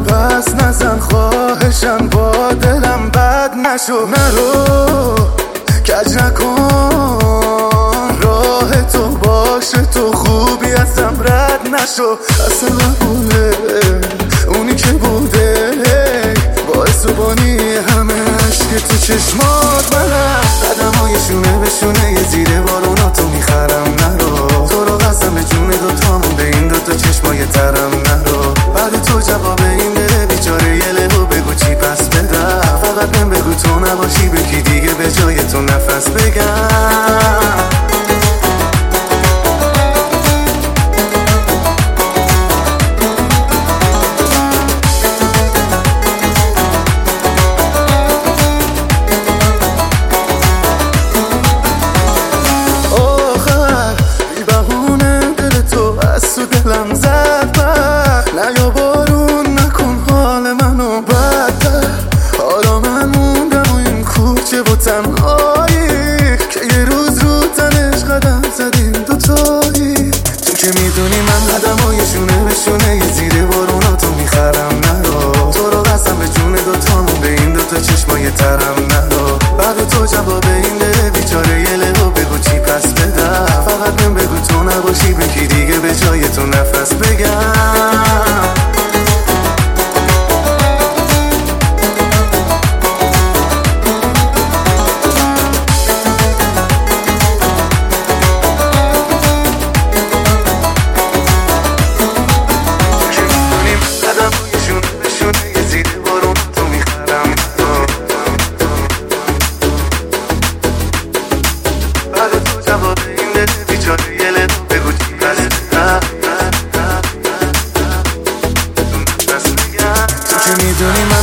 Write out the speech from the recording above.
پس نزن خواهشم، با دلم بد نشو. نرو کج نکن، راه تو باشه، تو خوبی ازم رد نشو. اصلا نبوده اونی که بوده، باعث و بانی همه عشق تو چشمات منم. قدمای شونه به شونه یه زیر باروناتو میخرم. نرو تو رو قسم به جون دوتامون، به این دوتا چشمای ترم. نرو بعد تو جواب این دل بیچاره یه لهو بگو چی پس بدم. فقط من بگو تو نباشی به کی دیگه به جای تو نفس بگم. دلم زد بر نیا بارون نکن حال منو بدتر. حالا من موندم و این کوچه و تنهایی، که یه روز رو تنش قدم زدیم دوتایی. تو که میدونی من قدمای شونه به شونه یه زیر باروناتو میخرم. نرو تو رو قسم به جون دوتامون، به این دوتا چشمای ترم. نرو بعد تو جواب این دل بیچاره یه لهو بگو چی پس بدم. فقط من بگو تو نباشی به کی دیگه به جای تو نفس بگم. میدونی من